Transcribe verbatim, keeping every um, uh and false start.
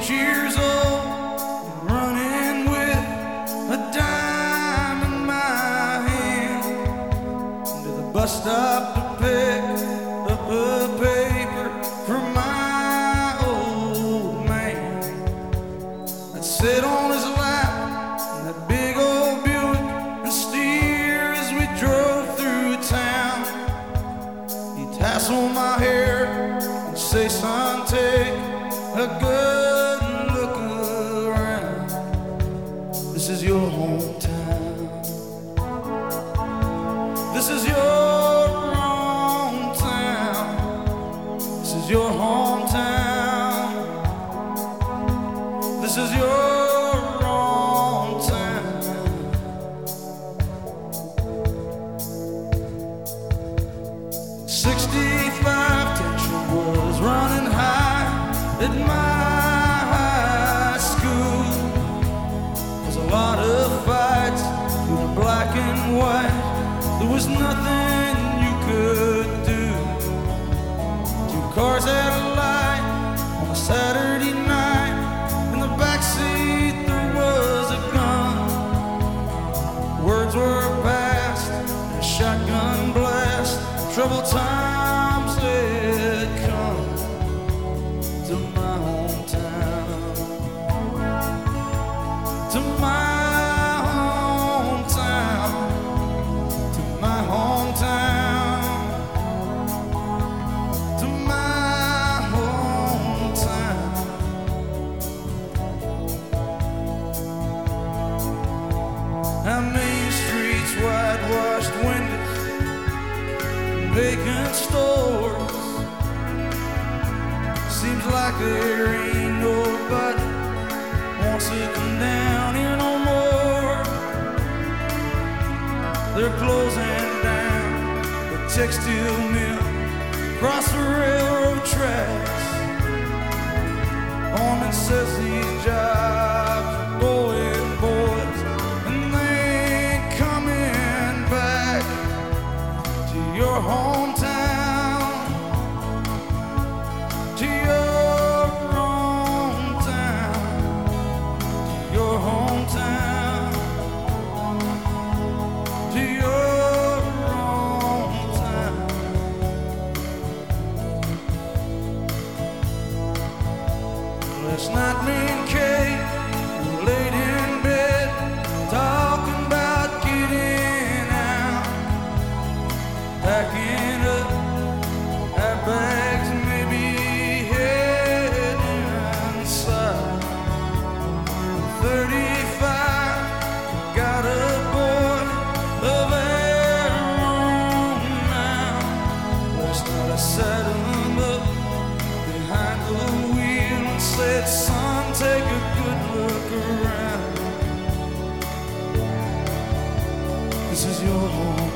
years old, running with a dime in my hand to the bus stop to pick up a paper from my old man. I'd sit on his lap in that big old Buick and steer as we drove through town. He'd tassel my hair and say, son, take a good look around. This is your hometown. This is your hometown. This is your hometown. This is your hometown. sixty-five tension was running high at my high school. There's a lot of fights through the black and white. There was nothing you could do. Two cars had a light on a Saturday night. In the backseat there was a gun. Words were passed in a shotgun blast. Troubled times had come to my hometown, to my hometown, to my hometown, to my hometown. Our main streets, whitewashed windows, vacant stores. Seems like there ain't nobody wants to come down here no more. They're closing down the textile mill across the railroad tracks. Foreman says these jobs are going, boys, and they ain't coming back to your hometown, to your hometown, to your hometown, to your hometown. Last night me and Kate were laid in bed talking about getting out, packing up our bags and maybe heading south. thirty-five, got a boy of our own now. Last night I sat him up behind the wheel and said, son, take a good look around. This is your home.